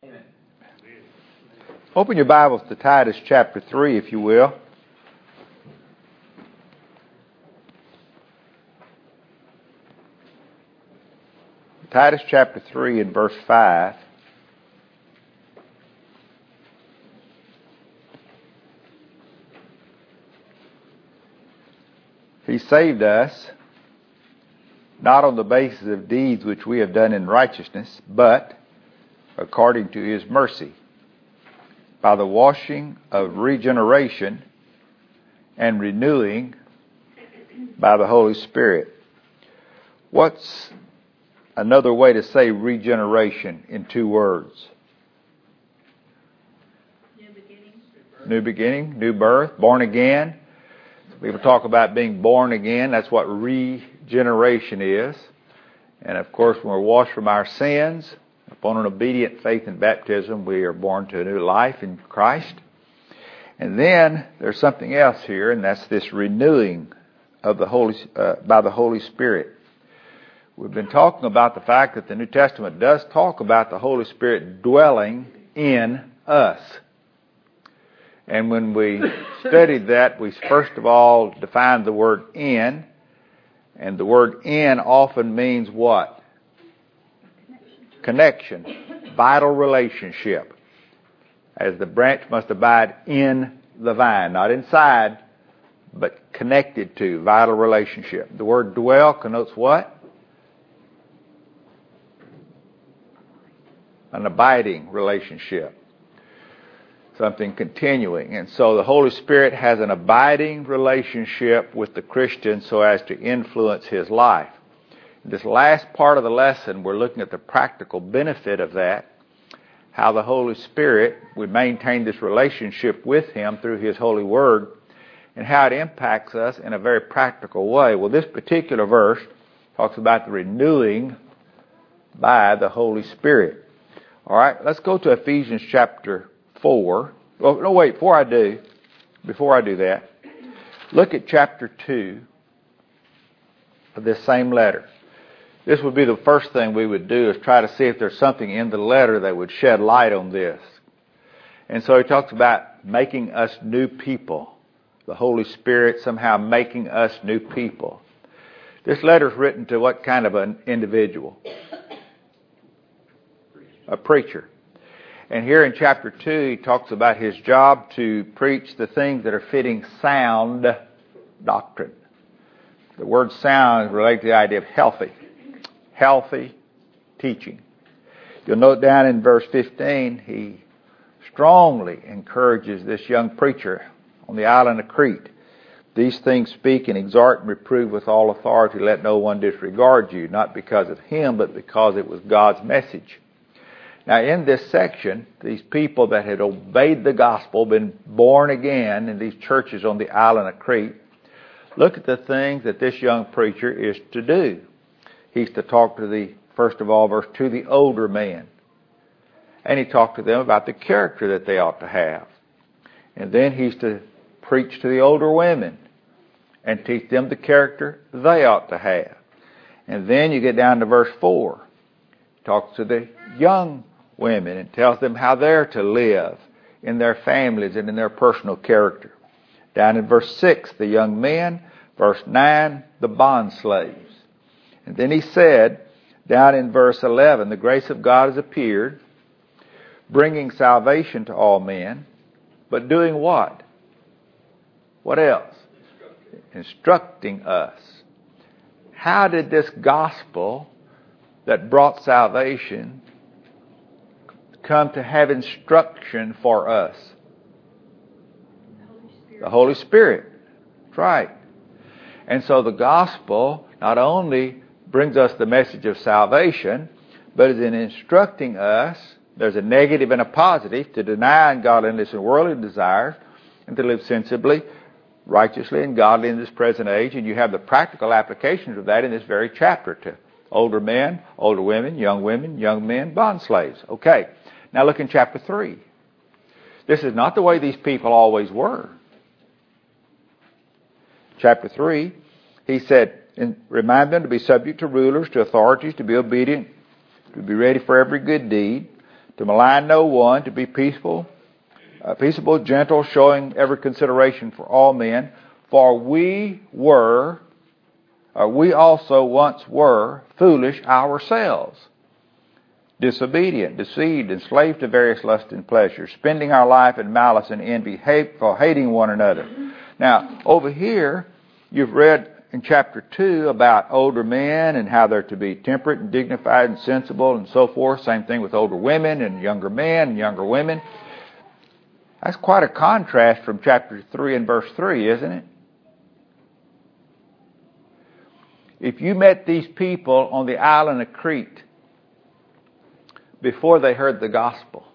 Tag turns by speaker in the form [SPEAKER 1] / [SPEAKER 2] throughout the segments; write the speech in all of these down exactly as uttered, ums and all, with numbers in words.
[SPEAKER 1] Open your Bibles to Titus chapter three, if you will. Titus chapter three and verse five. He saved us, not on the basis of deeds which we have done in righteousness, but according to His mercy, by the washing of regeneration and renewing by the Holy Spirit. What's another way to say regeneration in two words?
[SPEAKER 2] New beginning.
[SPEAKER 1] New beginning, new birth, born again. People talk about being born again. That's what regeneration is. And of course, when we're washed from our sins, upon an obedient faith in baptism, we are born to a new life in Christ. And then there's something else here, and that's this renewing of the Holy uh, by the Holy Spirit. We've been talking about the fact that the New Testament does talk about the Holy Spirit dwelling in us. And when we studied that, we first of all defined the word in. And the word in often means what? Connection. Vital relationship. As the branch must abide in the vine. Not inside, but connected to. Vital relationship. The word dwell connotes what? An abiding relationship. Something continuing. And so the Holy Spirit has an abiding relationship with the Christian so as to influence his life. In this last part of the lesson, we're looking at the practical benefit of that, how the Holy Spirit would maintain this relationship with Him through His holy word, and how it impacts us in a very practical way. Well, this particular verse talks about the renewing by the Holy Spirit. All right, let's go to Ephesians chapter four. Well, no, wait, before I do, before I do that, look at chapter two of this same letter. This would be the first thing we would do, is try to see if there's something in the letter that would shed light on this. And so he talks about making us new people. The Holy Spirit somehow making us new people. This letter is written to what kind of an individual? A preacher. And here in chapter two, he talks about his job to preach the things that are fitting sound doctrine. The word sound is related to the idea of healthy. Healthy teaching. You'll note down in verse fifteen, he strongly encourages this young preacher on the island of Crete. These things speak and exhort and reprove with all authority. Let no one disregard you, not because of him, but because it was God's message. Now, in this section, these people that had obeyed the gospel, been born again in these churches on the island of Crete, look at the things that this young preacher is to do. He's to talk to the, first of all, verse to the older men. And he talked to them about the character that they ought to have. And then he's to preach to the older women and teach them the character they ought to have. And then you get down to verse four. He talks to the young women and tells them how they're to live in their families and in their personal character. Down in verse six, the young men. Verse nine, the bond slaves. And then he said, down in verse eleven, the grace of God has appeared, bringing salvation to all men, but doing what? What else? Instructing, Instructing us. How did this gospel that brought salvation come to have instruction for us?
[SPEAKER 2] The Holy Spirit.
[SPEAKER 1] The Holy Spirit. That's right. And so the gospel not only brings us the message of salvation, but is in instructing us, there's a negative and a positive, to deny ungodliness and worldly desires, and to live sensibly, righteously, and godly in this present age. And you have the practical applications of that in this very chapter to older men, older women, young women, young men, bond slaves. Okay. Now look in chapter three. This is not the way these people always were. Chapter three, he said, and remind them to be subject to rulers, to authorities, to be obedient, to be ready for every good deed, to malign no one, to be peaceful, uh, peaceable, gentle, showing every consideration for all men. For we were, uh, we also once were foolish ourselves, disobedient, deceived, enslaved to various lusts and pleasures, spending our life in malice and envy, hateful, hating one another. Now, over here, you've read in chapter two about older men and how they're to be temperate and dignified and sensible and so forth. Same thing with older women and younger men and younger women. That's quite a contrast from chapter three and verse three, isn't it? If you met these people on the island of Crete before they heard the gospel,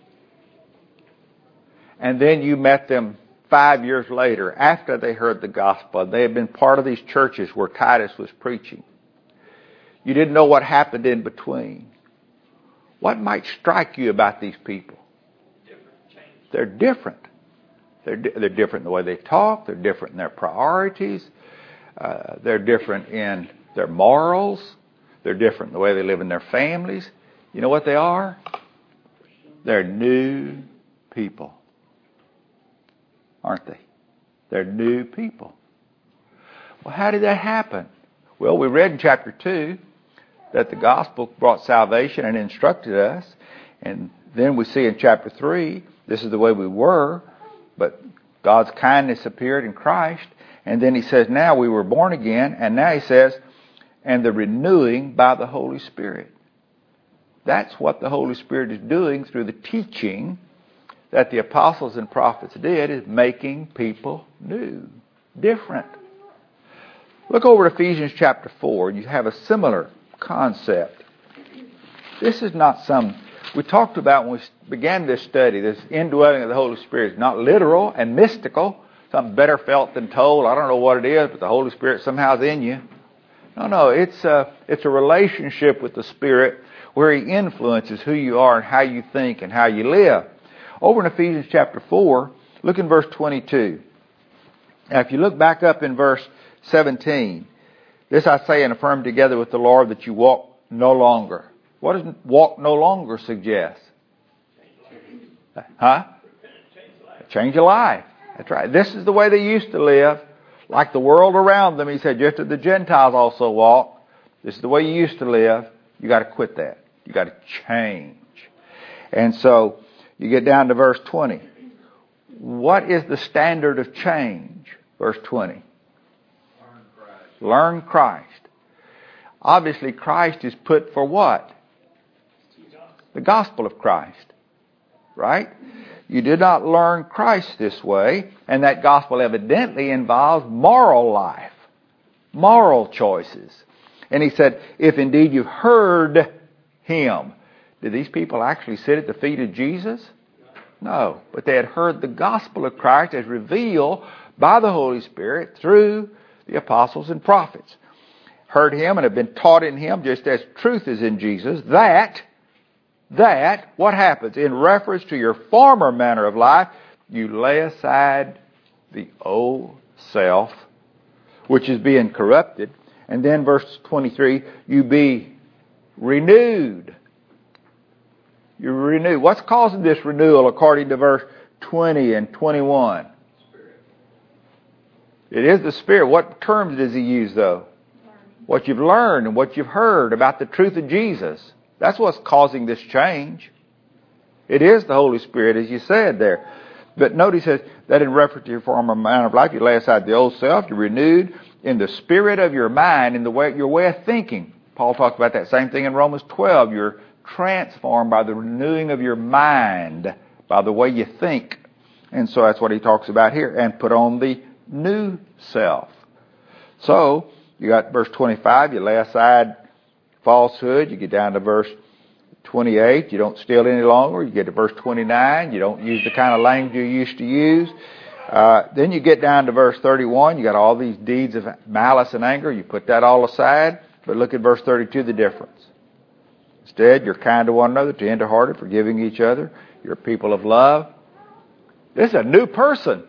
[SPEAKER 1] and then you met them five years later after they heard the gospel, they had been part of these churches where Titus was preaching, you didn't know what happened in between, what might strike you about these people? They're different. They're, di- they're different in the way they talk. They're different in their priorities. Uh, they're different in their morals. They're different in the way they live in their families. You know what they are? They're new people. Aren't they? They're new people. Well, how did that happen? Well, we read in chapter two that the gospel brought salvation and instructed us. And then we see in chapter three, this is the way we were, but God's kindness appeared in Christ. And then he says, now we were born again. And now he says, and the renewing by the Holy Spirit. That's what the Holy Spirit is doing through the teaching that the apostles and prophets did, is making people new, different. Look over to Ephesians chapter four. You have a similar concept. This is not some... We talked about when we began this study, this indwelling of the Holy Spirit is not literal and mystical, something better felt than told. I don't know what it is, but the Holy Spirit somehow is in you. No, no, it's a, it's a relationship with the Spirit where He influences who you are and how you think and how you live. Over in Ephesians chapter four, look in verse twenty-two. Now, if you look back up in verse seventeen, this I say and affirm together with the Lord that you walk no longer. What does walk no longer suggest? Huh? Change of life. That's right. This is the way they used to live. Like the world around them, he said, just as the Gentiles also walk. This is the way you used to live. You got to quit that. You got to change. And so you get down to verse twenty. What is the standard of change? Verse twenty. Learn Christ. Learn Christ. Obviously, Christ is put for what? The gospel of Christ. Right? You did not learn Christ this way, and that gospel evidently involves moral life, moral choices. And he said, if indeed you've heard Him. Did these people actually sit at the feet of Jesus? No, but they had heard the gospel of Christ as revealed by the Holy Spirit through the apostles and prophets. Heard Him and have been taught in Him just as truth is in Jesus, that That, what happens? In reference to your former manner of life, you lay aside the old self, which is being corrupted. And then verse twenty-three, you be renewed. You're renewed. What's causing this renewal according to verse twenty and twenty-one? Spirit. It is the Spirit. What terms does he use, though? What you've learned and what you've heard about the truth of Jesus. That's what's causing this change. It is the Holy Spirit, as you said there. But note he says that in reference to your former manner of life, you lay aside the old self, you're renewed in the spirit of your mind, in the way your way of thinking. Paul talked about that same thing in Romans twelve. You're transformed by the renewing of your mind, by the way you think. And so that's what he talks about here. And put on the new self. So, you got verse twenty-five, you lay aside falsehood. You get down to verse twenty-eight, you don't steal any longer. You get to verse twenty-nine, you don't use the kind of language you used to use. Uh, then you get down to verse thirty-one, you got all these deeds of malice and anger. You put that all aside. But look at verse thirty-two, the difference. Instead, you're kind to one another, tender-hearted, forgiving each other. You're people of love. This is a new person.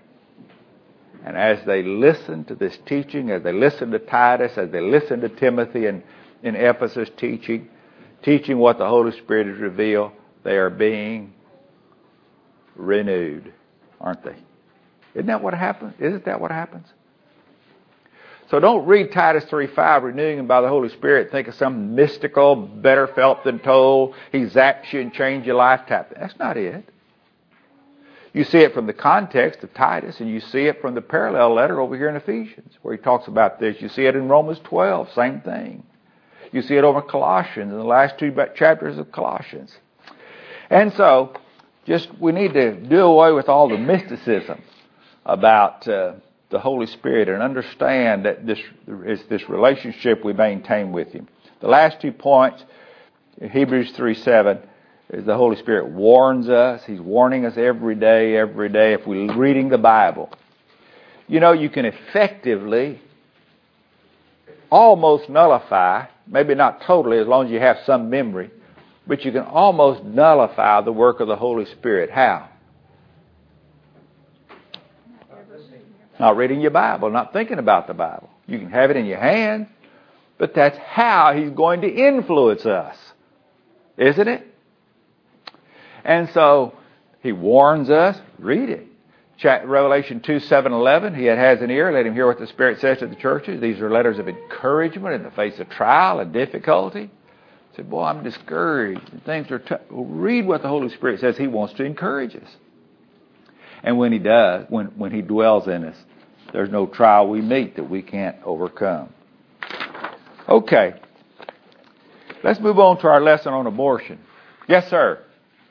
[SPEAKER 1] And as they listen to this teaching, as they listen to Titus, as they listen to Timothy and in Ephesus teaching, teaching what the Holy Spirit has revealed, they are being renewed, aren't they? Isn't that what happens? Isn't that what happens? So don't read Titus three five, renewing them by the Holy Spirit, think of something mystical, better felt than told. He zaps you and changes your life type. That's not it. You see it from the context of Titus, and you see it from the parallel letter over here in Ephesians, where he talks about this. You see it in Romans twelve, same thing. You see it over Colossians, in the last two chapters of Colossians. And so, just we need to do away with all the mysticism about uh, the Holy Spirit and understand that this is this relationship we maintain with Him. The last two points, in Hebrews three seven, is the Holy Spirit warns us. He's warning us every day, every day, if we're reading the Bible. You know, you can effectively almost nullify, maybe not totally, as long as you have some memory, but you can almost nullify the work of the Holy Spirit. How? Not reading your Bible, not thinking about the Bible. You can have it in your hand, but that's how He's going to influence us, isn't it? And so He warns us, read it. Revelation two, seven, eleven, he that has an ear, let him hear what the Spirit says to the churches. These are letters of encouragement in the face of trial and difficulty. I said, boy, I'm discouraged. Things are t-. Well, read what the Holy Spirit says. He wants to encourage us. And when He does, when, when He dwells in us, there's no trial we meet that we can't overcome. Okay. Let's move on to our lesson on abortion. Yes, sir.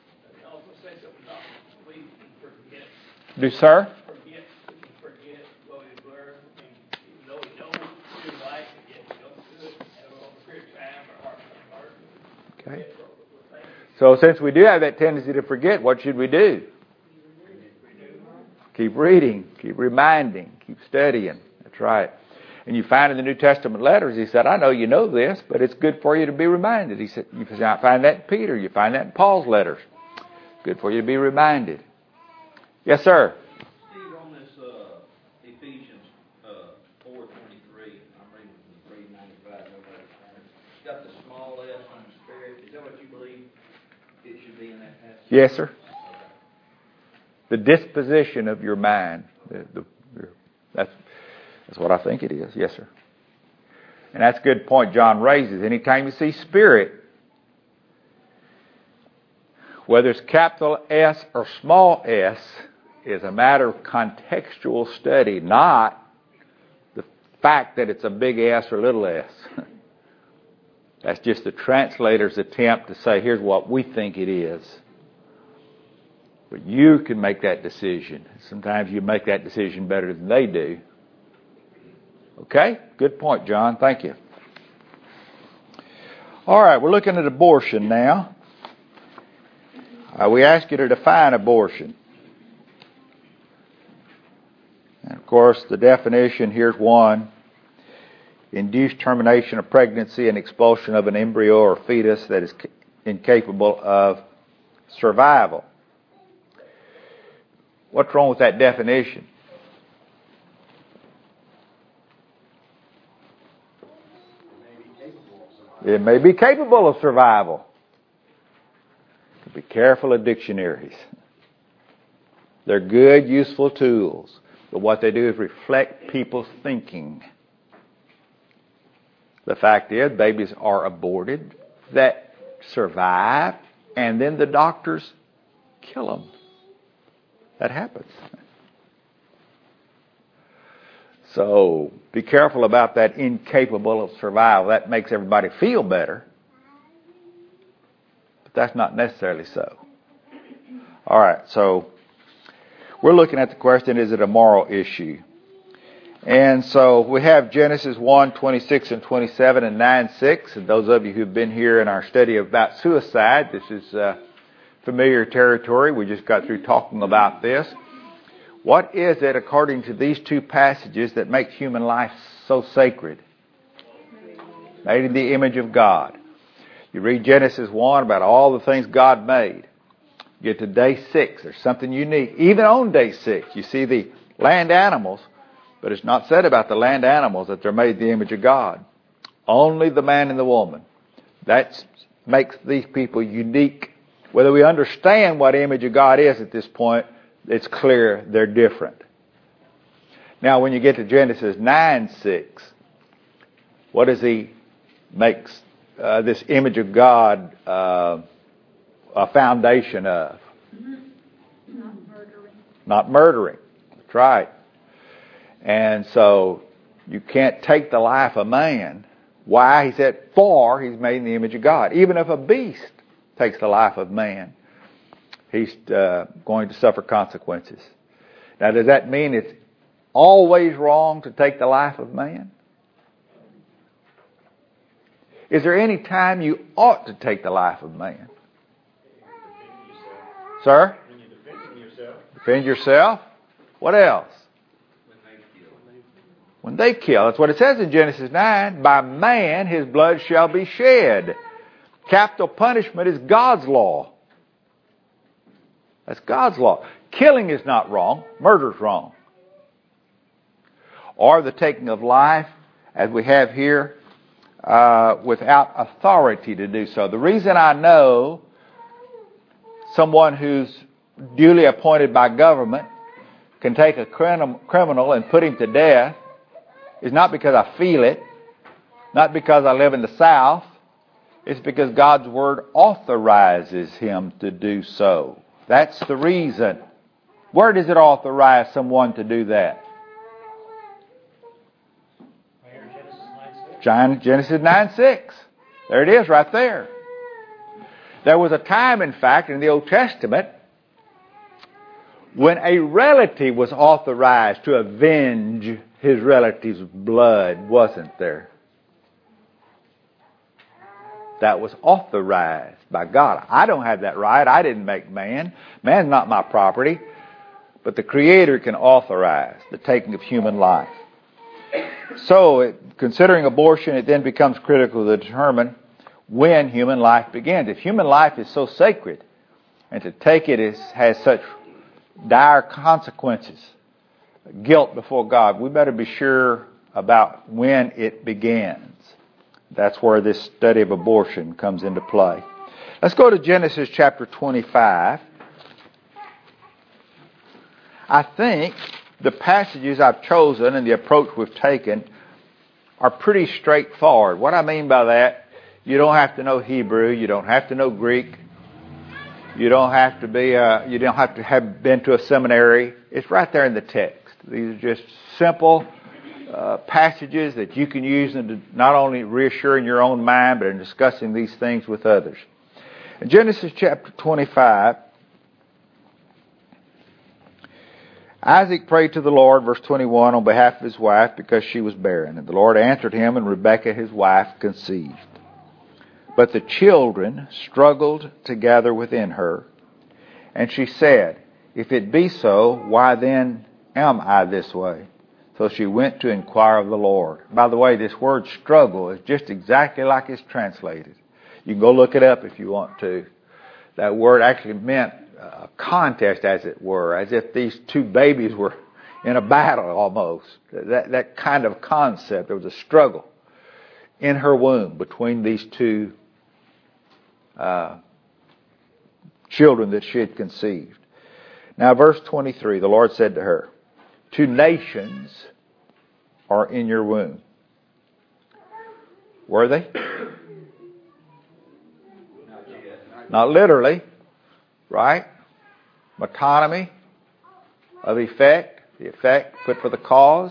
[SPEAKER 1] Do, sir?
[SPEAKER 3] Forget, forget what we learned. I mean, even though we know we do right, yet we don't do it, have a period of time or heart to heart.
[SPEAKER 1] Okay. So since we do have that tendency to forget, what should we do? Keep reading, keep reminding, keep studying. That's right. And you find in the New Testament letters, he said, I know you know this, but it's good for you to be reminded. He said, you find that in Peter, you find that in Paul's letters. Good for you to be reminded. Yes, sir.
[SPEAKER 4] Steve, on this uh, Ephesians uh, four twenty-three, I'm reading from the three ninety-five. It's got the small s on the Spirit. Is that what you believe it should be in that passage?
[SPEAKER 1] Yes, sir. The disposition of your mind. The, the, that's, that's what I think it is. Yes, sir. And that's a good point John raises. Anytime you see Spirit, whether it's capital S or small s, is a matter of contextual study, not the fact that it's a big S or little s. That's just the translator's attempt to say, here's what we think it is. But you can make that decision. Sometimes you make that decision better than they do. Okay? Good point, John. Thank you. All right, we're looking at abortion now. Uh, we ask you to define abortion. And of course, the definition, here's one. Induced termination of pregnancy and expulsion of an embryo or fetus that is incapable of survival. What's wrong with that definition? It may be capable of survival. Be careful of dictionaries. They're good, useful tools. But what they do is reflect people's thinking. The fact is, babies are aborted that survive, and then the doctors kill them. That happens. So be careful about that incapable of survival. That makes everybody feel better. But that's not necessarily so. All right, so we're looking at the question, is it a moral issue? And so we have Genesis one, twenty-six and twenty-seven and nine, six. And those of you who've been here in our study about suicide, this is uh, familiar territory. We just got through talking about this. What is it, according to these two passages, that makes human life so sacred? Made in the image of God. You read Genesis one about all the things God made. You get to day six, there's something unique. Even on day six, you see the land animals, but it's not said about the land animals that they're made in the image of God. Only the man and the woman. That makes these people unique Whether we understand what image of God is at this point, it's clear they're different. Now, when you get to Genesis nine six, what does he make uh, this image of God uh, a foundation of?
[SPEAKER 2] Not murdering.
[SPEAKER 1] Not murdering. That's right. And so you can't take the life of man. Why? He said, for he's made in the image of God. Even if a beast takes the life of man, he's uh, going to suffer consequences. Now, does that mean it's always wrong to take the life of man? Is there any time you ought to take the life of man? Sir?
[SPEAKER 5] When you're defending yourself.
[SPEAKER 1] Defend yourself. What else? When they kill. That's what it says in Genesis nine. By man his blood shall be shed. Capital punishment is God's law. That's God's law. Killing is not wrong. Murder is wrong. Or the taking of life, as we have here, uh, without authority to do so. The reason I know someone who's duly appointed by government can take a criminal and put him to death is not because I feel it, not because I live in the South. It's because God's Word authorizes him to do so. That's the reason. Where does it authorize someone to do that? Genesis nine six. There it is right there. There was a time, in fact, in the Old Testament when a relative was authorized to avenge his relative's blood, wasn't there? That was authorized by God. I don't have that right. I didn't make man. Man's not my property. But the Creator can authorize the taking of human life. So, it, considering abortion, it then becomes critical to determine when human life begins. If human life is so sacred, and to take it is, has such dire consequences, guilt before God, we better be sure about when it begins. That's where this study of abortion comes into play. Let's go to Genesis chapter twenty-five. I think the passages I've chosen and the approach we've taken are pretty straightforward. What I mean by that, you don't have to know Hebrew, you don't have to know Greek, you don't have to be, uh, you don't have to have been to a seminary. It's right there in the text. These are just simple uh, passages that you can use in not only reassuring your own mind, but in discussing these things with others. In Genesis chapter twenty-five, Isaac prayed to the Lord, verse twenty-one, on behalf of his wife because she was barren. And the Lord answered him, and Rebekah his wife conceived. But the children struggled together within her. And she said, if it be so, why then am I this way? So she went to inquire of the Lord. By the way, this word struggle is just exactly like it's translated. You can go look it up if you want to. That word actually meant a contest, as it were, as if these two babies were in a battle almost. That, that kind of concept. There was a struggle in her womb between these two uh, children that she had conceived. Now, verse twenty-three, the Lord said to her, two nations are in your womb. Were they? Not literally, right? Metonymy of effect, the effect put for the cause.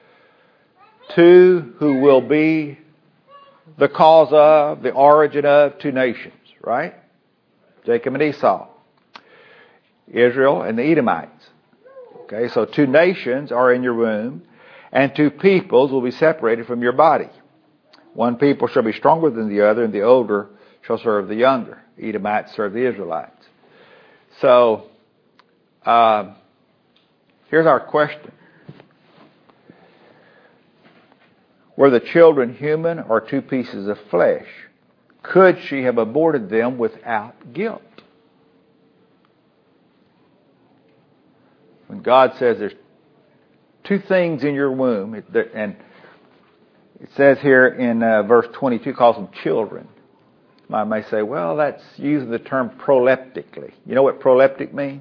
[SPEAKER 1] Two who will be the cause of, the origin of two nations, right? Jacob and Esau. Israel and the Edomites. Okay, so two nations are in your womb, and two peoples will be separated from your body. One people shall be stronger than the other, and the older shall serve the younger. Edomites serve the Israelites. So, uh, here's our question. Were the children human or two pieces of flesh? Could she have aborted them without guilt? When God says there's two things in your womb, and it says here in uh, verse twenty-two, calls them children. I may say, well, that's using the term proleptically. You know what proleptic means?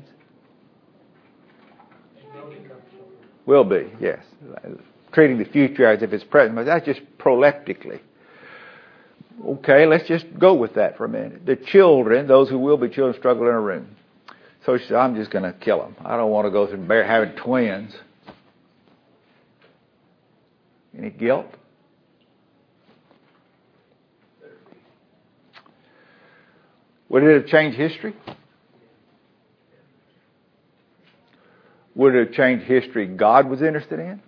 [SPEAKER 1] Will be, yes. Treating the future as if it's present, but that's just proleptically. Okay, let's just go with that for a minute. The children, those who will be children, struggle in a room. So she said, I'm just going to kill them. I don't want to go through having twins. Any guilt? Would it have changed history? Would it have changed history God was interested in?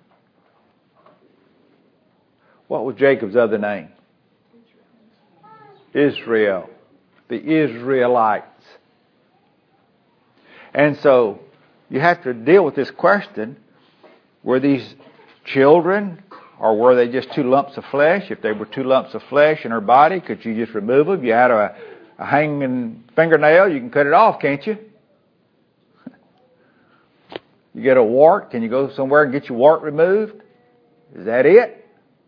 [SPEAKER 1] What was Jacob's other name? Israel. The Israelites. And so you have to deal with this question. Were these children, or were they just two lumps of flesh? If they were two lumps of flesh in her body, could you just remove them? You had a, a hanging fingernail, you can cut it off, can't you? You get a wart, can you go somewhere and get your wart removed? Is that it?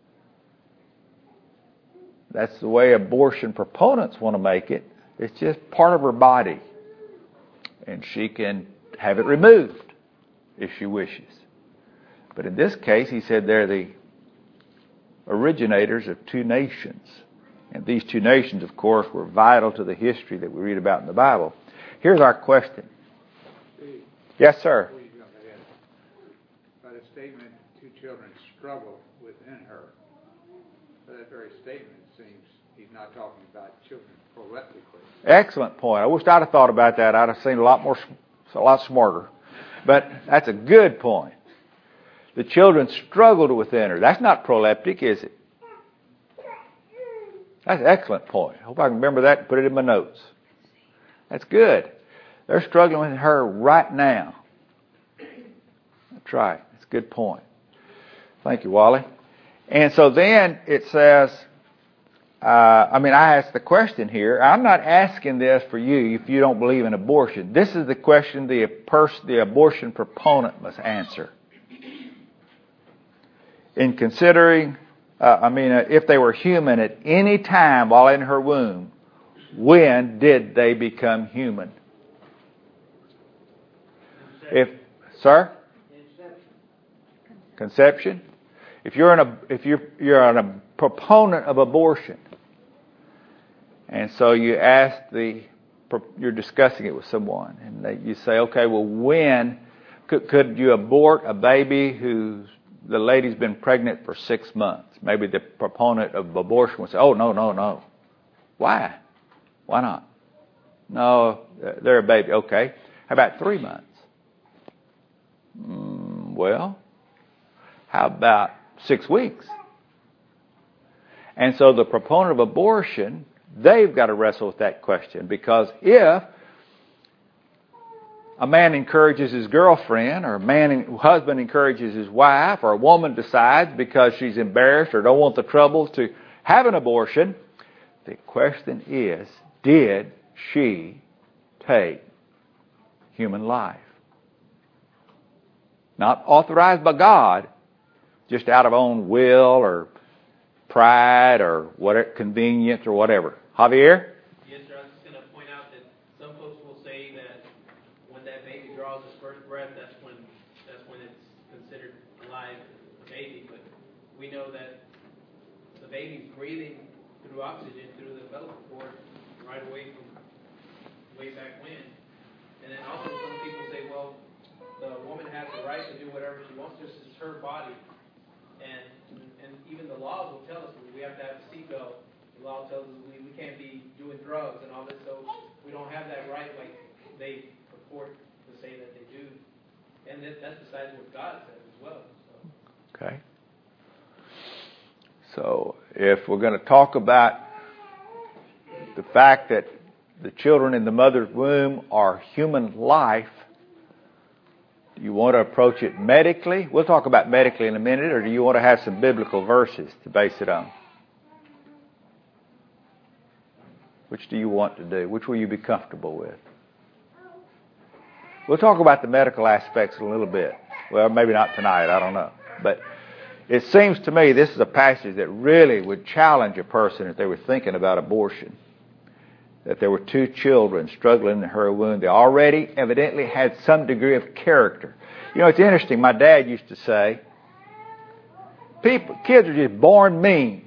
[SPEAKER 1] That's the way abortion proponents want to make it. It's just part of her body. And she can have it removed if she wishes. But in this case, he said they're the originators of two nations. And these two nations, of course, were vital to the history that we read about in the Bible. Here's our question.
[SPEAKER 5] Steve,
[SPEAKER 1] yes, sir.
[SPEAKER 5] before you jump ahead, by the statement, two children struggle within her, by that very statement, it seems he's not talking about children proleptically.
[SPEAKER 1] Excellent point. I wish I'd have thought about that. I'd have seen a lot more, a lot smarter. But that's a good point. The children struggled within her. That's not proleptic, is it? That's an excellent point. I hope I can remember that and put it in my notes. That's good. They're struggling with her right now. That's right. That's a good point. Thank you, Wally. And so then it says, uh, I mean, I asked the question here. I'm not asking this for you if you don't believe in abortion. This is the question the, pers- the abortion proponent must answer. In considering, uh, I mean, uh, if they were human at any time while in her womb, when did they become human? If, sir? Conception. If you're an a, if you're you're an, a proponent of abortion, and so you ask the you're discussing it with someone, and they, you say, okay, well, when could, could you abort a baby who's the lady's been pregnant for six months? Maybe the proponent of abortion would say, oh, no, no, no. Why? Why not? No, they're a baby. Okay. How about three months? Mm, well, how about six weeks? And so the proponent of abortion, they've got to wrestle with that question, because if a man encourages his girlfriend, or a man, husband encourages his wife, or a woman decides because she's embarrassed or don't want the trouble to have an abortion, the question is, did she take human life? Not authorized by God, just out of own will or pride or whatever, convenience or whatever. Javier?
[SPEAKER 3] Yes, sir. I was just going to point out that some folks will say that when that baby draws his first breath, that's when that's when it's considered alive, a baby. But we know that the baby's breathing through oxygen through the umbilical cord right away from way back when. And then also some people say, well, the woman has the right to do whatever she wants. This is her body. And and even the laws will tell us we have to have a seatbelt. The law tells us we, we can't be doing drugs and all this, so we don't have that right like they purport to say that they do. And that, that's besides what God says as well. So.
[SPEAKER 1] Okay. So if we're going to talk about the fact that the children in the mother's womb are human life, do you want to approach it medically? We'll talk about medically in a minute, or do you want to have some biblical verses to base it on? Which do you want to do? Which will you be comfortable with? We'll talk about the medical aspects in a little bit. Well, maybe not tonight, I don't know. But it seems to me this is a passage that really would challenge a person if they were thinking about abortion. that there were two children struggling in her womb. They already evidently had some degree of character. You know, it's interesting. My dad used to say, people, kids are just born mean.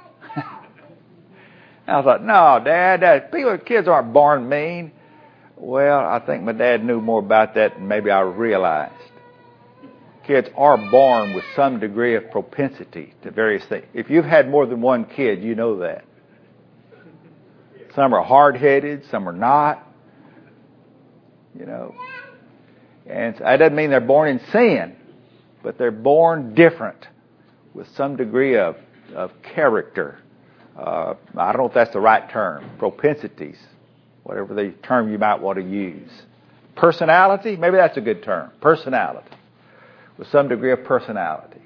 [SPEAKER 1] I thought, no, Dad, that, people, kids aren't born mean. Well, I think my dad knew more about that than maybe I realized. Kids are born with some degree of propensity to various things. If you've had more than one kid, you know that. Some are hard-headed, some are not. You know. And that doesn't mean they're born in sin, but they're born different with some degree of, of character. Uh, I don't know if that's the right term. Propensities, whatever the term you might want to use. Personality, maybe that's a good term. Personality, with some degree of personality.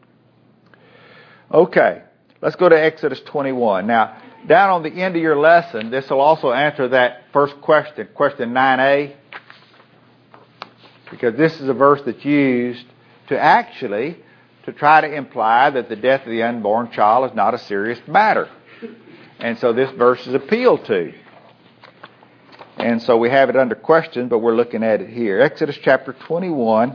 [SPEAKER 1] Okay, let's go to Exodus twenty-one. Now, down on the end of your lesson, this will also answer that first question, question nine A, because this is a verse that's used to actually to try to imply that the death of the unborn child is not a serious matter. And so this verse is appealed to. And so we have it under question, but we're looking at it here. Exodus chapter twenty-one.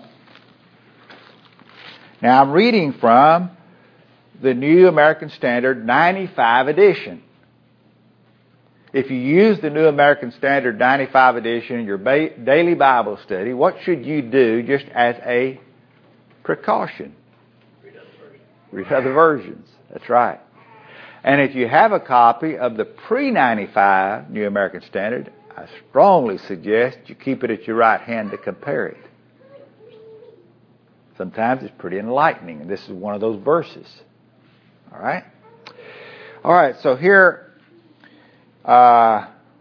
[SPEAKER 1] Now I'm reading from the New American Standard ninety-five edition. If you use the New American Standard ninety-five edition in your ba- daily Bible study, what should you do just as a precaution? Read other versions. That's right. And if you have a copy of the pre ninety-five New American Standard, I strongly suggest you keep it at your right hand to compare it. Sometimes it's pretty enlightening, and this is one of those verses. All right? All right, so here uh,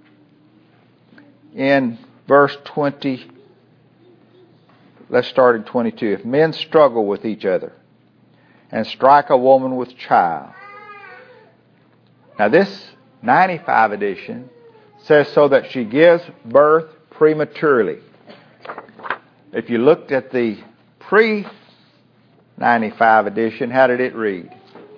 [SPEAKER 1] in verse twenty, let's start in twenty-two. If men struggle with each other and strike a woman with child. Now this ninety-five edition says so that she gives birth prematurely. If you looked at the pre ninety-five edition, how did it read?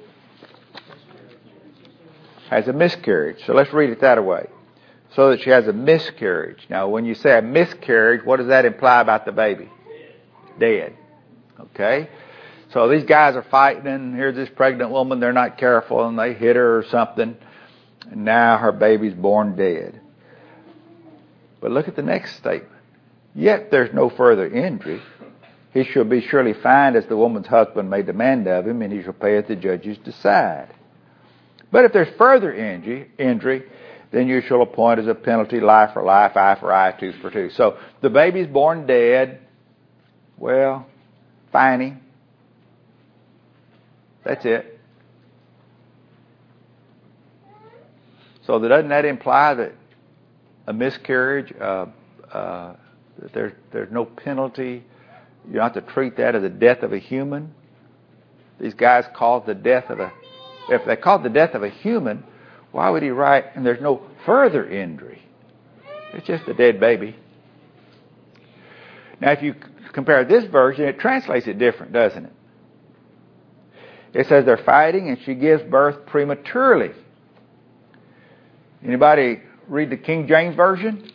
[SPEAKER 1] Has a miscarriage. So let's read it that way. So that she has a miscarriage. Now when you say a miscarriage, what does that imply about the baby? Dead. Okay? So these guys are fighting, and here's this pregnant woman. They're not careful, and they hit her or something. And now her baby's born dead. But look at the next statement. Yet there's no further injury. He shall be surely fined as the woman's husband may demand of him, and he shall pay as the judges decide. But if there's further injury, injury, then you shall appoint as a penalty life for life, eye for eye, tooth for tooth. So the baby's born dead. Well, fining. That's it. So doesn't that imply that a miscarriage, uh, uh, that there's, there's no penalty? You don't have to treat that as the death of a human? These guys called the death of a... If they called the death of a human, why would he write, and there's no further injury? It's just a dead baby. Now, if you compare this version, it translates it different, doesn't it? It says they're fighting and she gives birth prematurely. Anybody read the King James Version?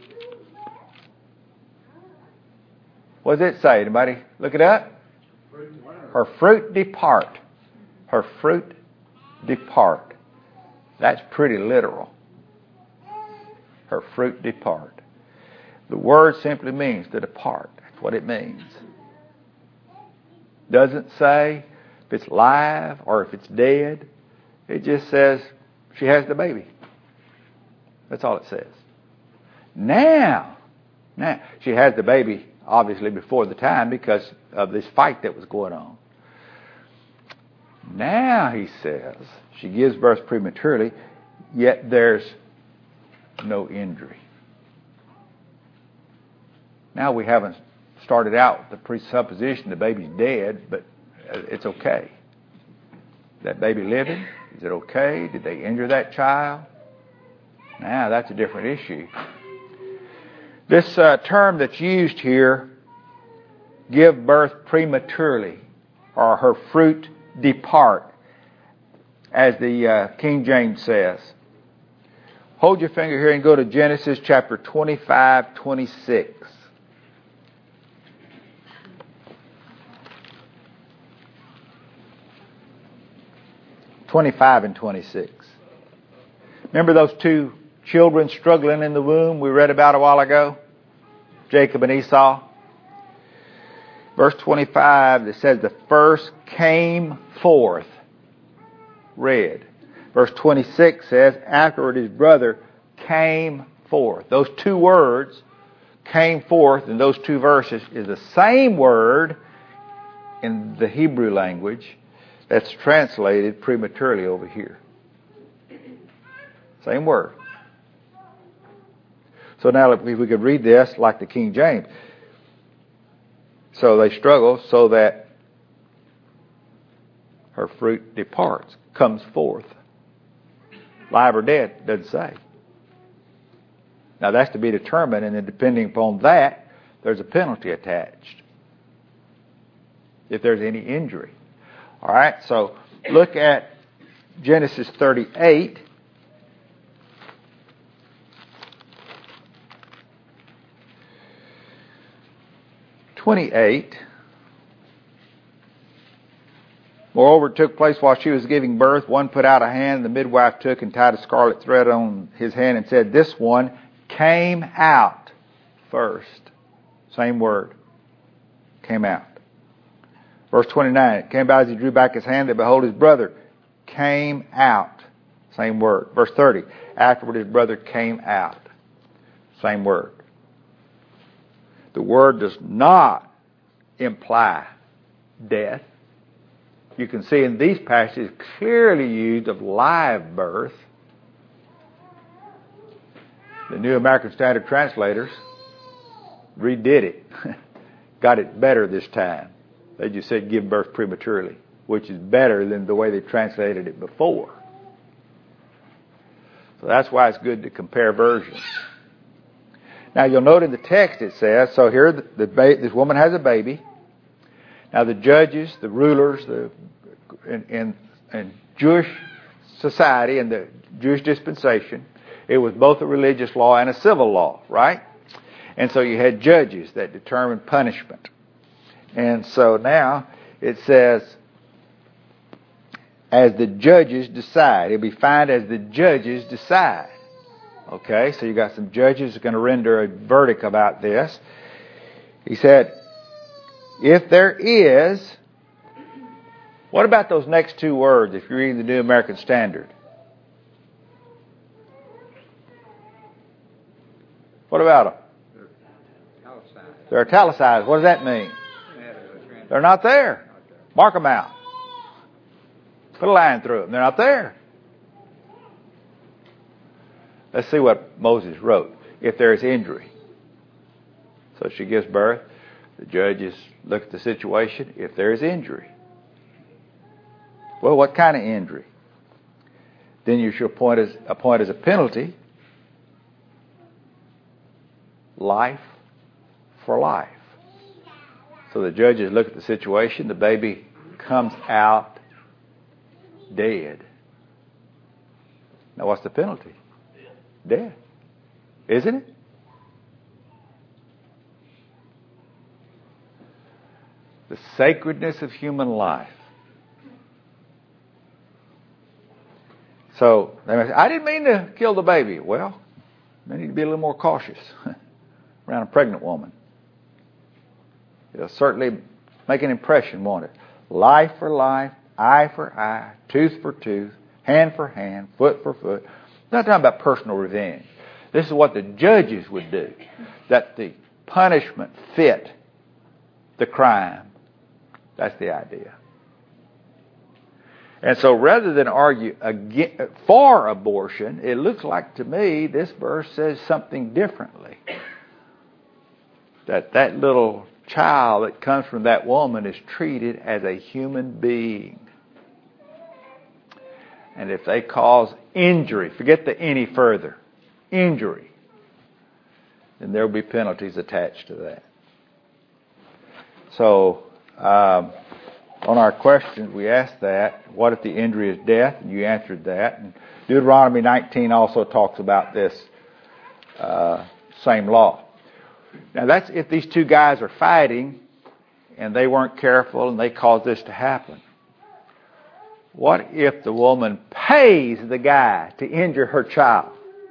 [SPEAKER 1] What does it say? Anybody look it up? Her fruit depart. Her fruit depart. That's pretty literal. Her fruit depart. The word simply means to depart. That's what it means. Doesn't say if it's live or if it's dead. It just says she has the baby. That's all it says. Now, now she has the baby obviously before the time because of this fight that was going on. Now, he says, she gives birth prematurely, yet there's no injury. Now we haven't started out with the presupposition the baby's dead, but it's okay. Is that baby living? Is it okay? Did they injure that child? Now that's a different issue. This uh, term that's used here, give birth prematurely, or her fruit depart, as the uh, King James says. hold your finger here and go to Genesis chapter twenty-five, twenty-six. twenty-five and twenty-six. Remember those two children struggling in the womb we read about a while ago? Jacob and Esau. Verse twenty-five, it says the first came forth. Red. Verse twenty-six says, afterward his brother came forth. Those two words, came forth, in those two verses, is the same word in the Hebrew language that's translated prematurely over here. Same word. So now if we could read this like the King James. So they struggle so that her fruit departs, comes forth. Live or dead, doesn't say. Now that's to be determined, and then depending upon that, there's a penalty attached. If there's any injury. All right, so look at Genesis thirty-eight. twenty-eight. Moreover, it took place while she was giving birth. One put out a hand, the midwife took and tied a scarlet thread on his hand and said, this one came out first. Same word. Came out. Verse twenty-nine, it came about as he drew back his hand that behold his brother came out. Same word. Verse thirty, afterward his brother came out. Same word. The word does not imply death. You can see in these passages clearly used of live birth. The New American Standard Translators redid it. Got it better this time. They just said give birth prematurely, which is better than the way they translated it before. So that's why it's good to compare versions. Now you'll note in the text it says, so here the, the ba- this woman has a baby. Now the judges, the rulers, the in, in, in Jewish society and the Jewish dispensation, it was both a religious law and a civil law, right? And so you had judges that determined punishment. And so now it says, as the judges decide. It'll be fined as the judges decide. Okay, so you got some judges who are going to render a verdict about this. He said, if there is, what about those next two words if you're reading the New American Standard? What about them?
[SPEAKER 5] They're italicized.
[SPEAKER 1] They're italicized. What does that mean? They're not there. Mark them out. Put a line through them. They're not there. Let's see what Moses wrote. If there is injury. So she gives birth. The judges look at the situation. If there is injury. Well, what kind of injury? Then you shall appoint as, appoint as a penalty life for life. So the judges look at the situation. The baby comes out dead. Now what's the penalty? Death. Isn't it? The sacredness of human life. So they may say, I didn't mean to kill the baby. Well, they need to be a little more cautious around a pregnant woman. It'll certainly make an impression, won't it? Life for life, eye for eye, tooth for tooth, hand for hand, foot for foot. I'm not talking about personal revenge. This is what the judges would do. That the punishment fit the crime. That's the idea. And so rather than argue against, for abortion, it looks like to me this verse says something differently. That that little child that comes from that woman is treated as a human being. And if they cause injury, forget the any further, injury, then there will be penalties attached to that. So, um, on our questions, we asked that, what if the injury is death? And you answered that. And Deuteronomy nineteen also talks about this uh, same law. Now that's if these two guys are fighting and they weren't careful and they caused this to happen. What if the woman pays the guy to injure her child?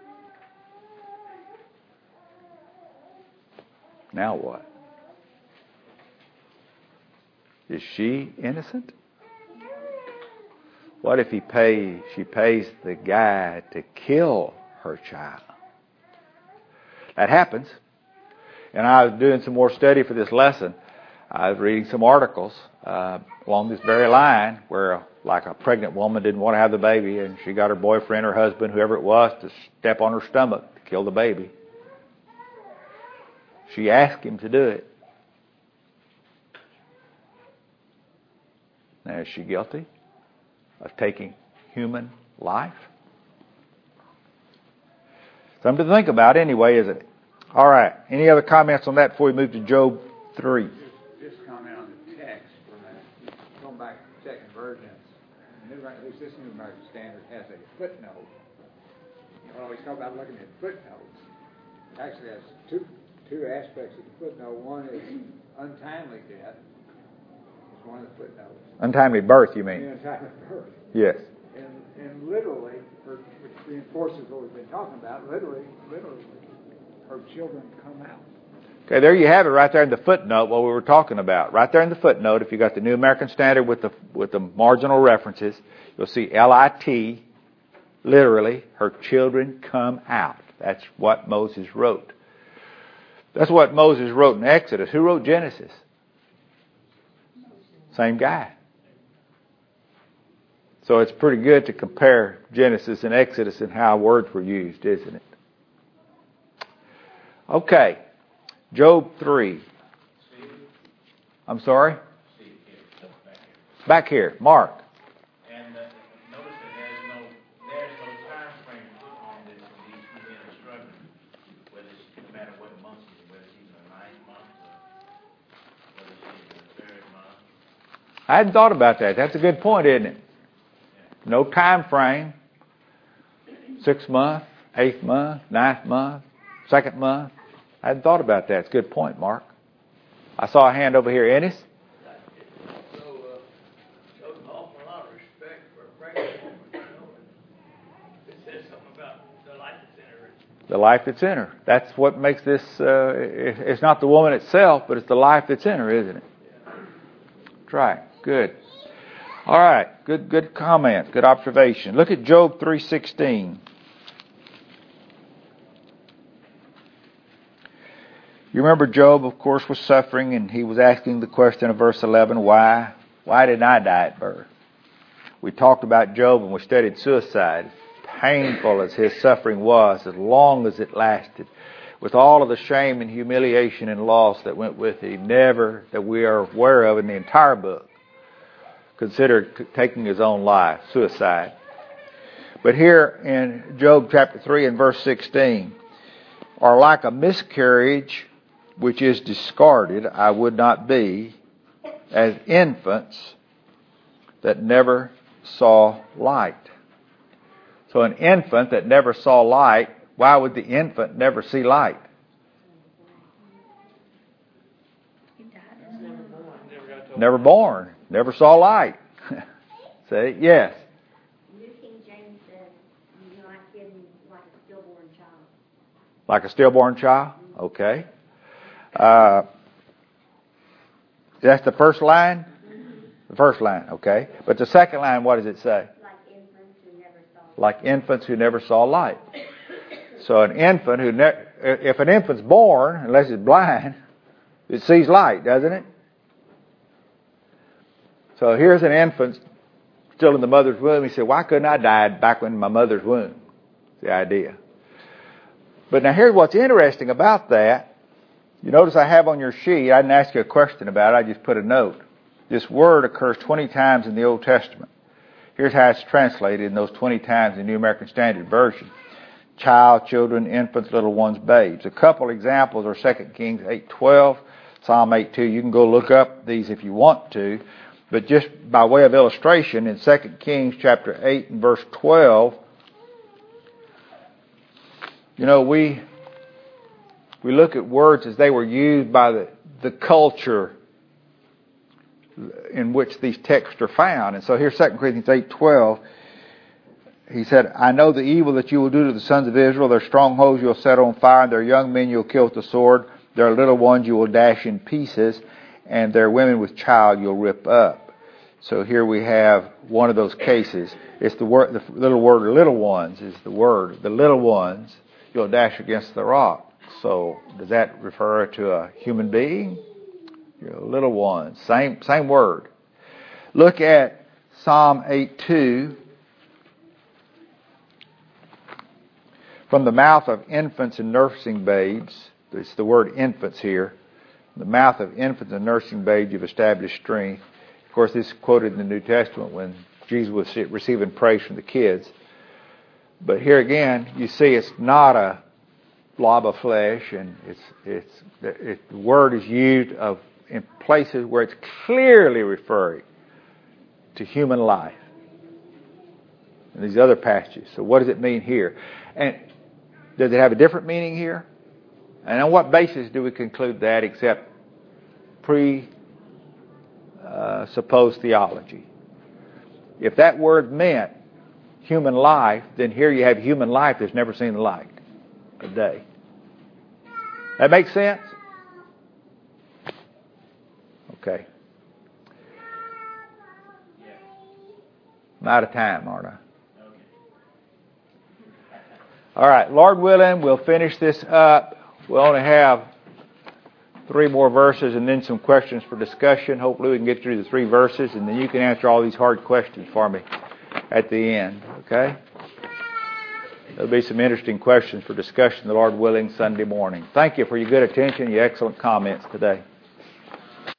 [SPEAKER 1] Now what? Is she innocent? What if he pays, she pays the guy to kill her child? That happens. And I was doing some more study for this lesson. I was reading some articles uh, along this very line where, like, a pregnant woman didn't want to have the baby, and she got her boyfriend or husband, whoever it was, to step on her stomach to kill the baby. She asked him to do it. Now, is she guilty of taking human life? Something to think about anyway, isn't it? All right. Any other comments on that before we move to Job three?
[SPEAKER 5] Just, just comment on the text for a minute. Going back to second versions, at least this New American Standard has a footnote. We always talk about looking at footnotes. It actually has two two aspects of the footnote. One is untimely death. It's one of the footnotes.
[SPEAKER 1] Untimely birth, you mean?
[SPEAKER 5] Yeah, untimely birth.
[SPEAKER 1] Yes.
[SPEAKER 5] And, and literally, or, which reinforces what we've been talking about, literally, literally, her children come out.
[SPEAKER 1] Okay, there you have it right there in the footnote, what we were talking about. Right there in the footnote, if you got the New American Standard with the with the marginal references, you'll see L I T, literally, her children come out. That's what Moses wrote. That's what Moses wrote in Exodus. Who wrote Genesis? Same guy. So it's pretty good to compare Genesis and Exodus and how words were used, isn't it? Okay. Job three. I'm sorry? Back here. Mark.
[SPEAKER 6] And uh, notice that there's no, there's no time frame put on this for these two men are struggling. Whether it's, no matter what month she's in, whether she's in the ninth month or whether she's in the third month.
[SPEAKER 1] I hadn't thought about that. That's a good point, isn't it? No time frame. Sixth month, eighth month, ninth month, second month. I hadn't thought about that. It's a good point, Mark. I saw a hand over here. Ennis?
[SPEAKER 7] So, uh, shows an awful lot of respect for a pregnant woman, you know, and it says something about the life that's in her.
[SPEAKER 1] The life that's in her. That's what makes this, uh, it's not the woman itself, but it's the life that's in her, isn't it? That's right. Good. All right. Good, good comment. Good observation. Look at Job three sixteen. You remember Job, of course, was suffering, and he was asking the question of verse eleven, why? Why didn't I die at birth? We talked about Job and we studied suicide. Painful as his suffering was, as long as it lasted, with all of the shame and humiliation and loss that went with it, he never, that we are aware of in the entire book, considered t- taking his own life, suicide. But here in Job chapter three and verse sixteen, are like a miscarriage which is discarded, I would not be, as infants that never saw light. So an infant that never saw light, why would the infant never see light? Never born. Never saw light. Say, yes.
[SPEAKER 2] New King James says, you're not getting like a stillborn child.
[SPEAKER 1] Like a stillborn child? Okay. Uh, that's the first line? The first line, okay. But the second line, what does it say?
[SPEAKER 2] Like infants who never saw light.
[SPEAKER 1] Like infants who never saw light. So an infant who, ne- if an infant's born, unless it's blind, it sees light, doesn't it? So here's an infant still in the mother's womb. He said, why couldn't I die back in my mother's womb? That's the idea. But now here's what's interesting about that. You notice I have on your sheet, I didn't ask you a question about it, I just put a note. This word occurs twenty times in the Old Testament. Here's how it's translated in those twenty times in the New American Standard Version. Child, children, infants, little ones, babes. A couple examples are Second Kings eight twelve, Psalm eight two. You can go look up these if you want to. But just by way of illustration, in Second Kings chapter eight and verse twelve, You know, we we look at words as they were used by the, the culture in which these texts are found. And so here, Second Corinthians eight twelve, he said, I know the evil that you will do to the sons of Israel. Their strongholds you will set on fire, and their young men you will kill with the sword. Their little ones you will dash in pieces, and their women with child you'll rip up. So here we have one of those cases. It's the word, the little word, little ones is the word. The little ones you'll dash against the rock. So does that refer to a human being? Your little ones, same same word. Look at Psalm eight two. From the mouth of infants and nursing babes, it's the word infants here. From the mouth of infants and nursing babes, you've established strength. Of course, this is quoted in the New Testament when Jesus was receiving praise from the kids. But here again, you see it's not a blob of flesh, and it's it's it, the word is used of in places where it's clearly referring to human life. In these other passages. So what does it mean here? And does it have a different meaning here? And on what basis do we conclude that except pre-supposed uh, theology? If that word meant human life, then here you have human life that's never seen the light of day. That makes sense? Okay. I'm out of time, aren't I? All right, Lord willing, we'll finish this up. We'll only have three more verses and then some questions for discussion. Hopefully we can get through the three verses, and then you can answer all these hard questions for me at the end, okay? There'll be some interesting questions for discussion, the Lord willing, Sunday morning. Thank you for your good attention, your excellent comments today.